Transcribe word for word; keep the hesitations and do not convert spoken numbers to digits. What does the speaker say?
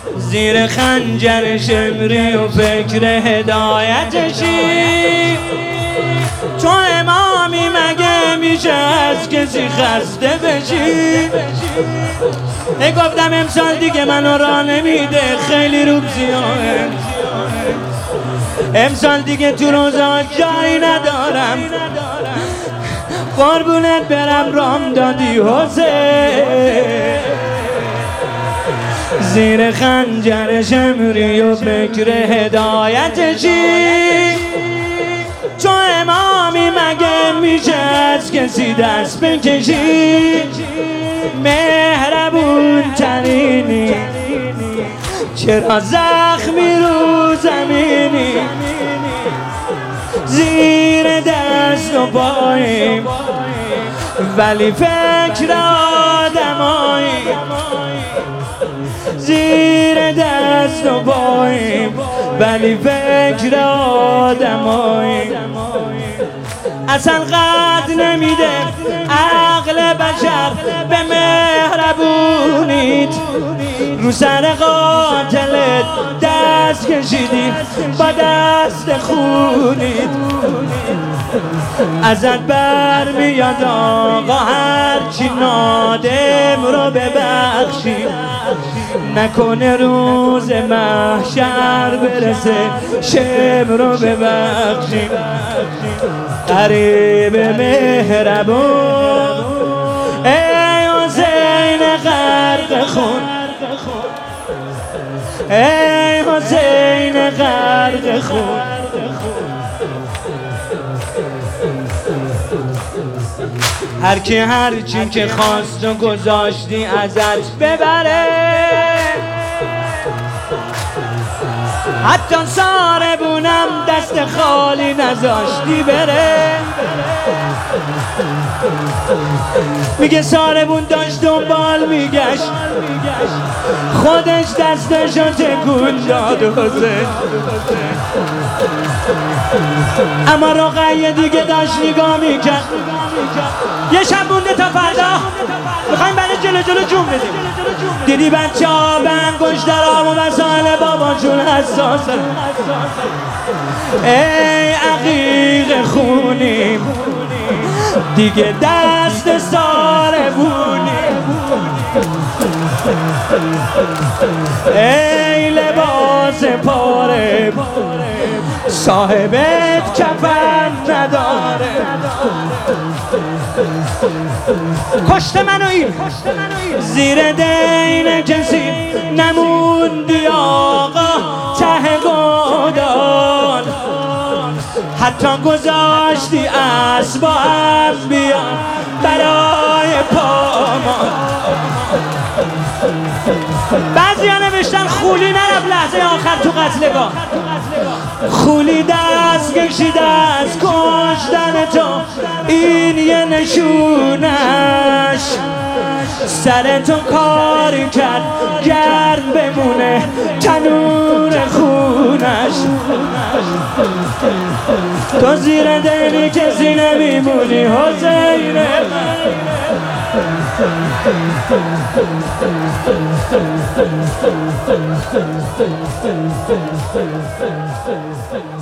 زیر خنجر شمری و فکر هدایتشی. تو امامی مگه میشه از کسی خسته بشی؟ ای گفتم امسال دیگه منو راه نمیده، خیلی روم زیاده. امسال دیگه تو روزا جایی ندارم، قربونت برم رام دادی حسین. زیر خنجر شمری و فکر هدایتشی. تو امامی مگه میشه از کسی دست بکشی؟ مهربون ترینی، چرا زخمی رو زمینی؟ زیر دست و پاییم ولی فکر آدمایی. زیر دست و پاییم ولی فکر آدمایی. اصلا قد نمیده عقل بشر به مهربونیت. رو سر قاتلت دست کشیدی با دست خونیت. ازت برمیاد آقا هرچی نادم رو ببخشی. نکنه روز محشر برسه شم رو ببخشی. قریب مهربون ای حسین غرق خون، ای حسین غرق خون. هر کی هر چی که خواست و گذاشتی ازت ببره. حتی ساربونم دست خالی نذاشتی بره. میگه ساربون داشت دنبال میگشت، خودش دستشو تکون داد حسین. اما رقیه دیگه داشت نگاه میکرد. یه شب مونده تا فردا، میخوایم برای جلو جلو جون بدیم. دیدی بچه ها به انگشترام و مسائل باباشون حساسه. ای عقیق خونیم دیگه دست ساربونی. ای لباس پاره صاحبت کفن نداره. کشته منو این زیر دین کسی نموندی آقا ته گودال. حتی گذاشتی اسبا هم بیان برای پامان. بعضی ها نوشتن خولی نرفت لحظه آخر تو قتلگاه. خولی دست کشیده از کشتن تو، این یه نشونش. سر تو کاری کرد گرد بمونه تنور خونش. تو زیر دینی کسی نمیمونی حسینه.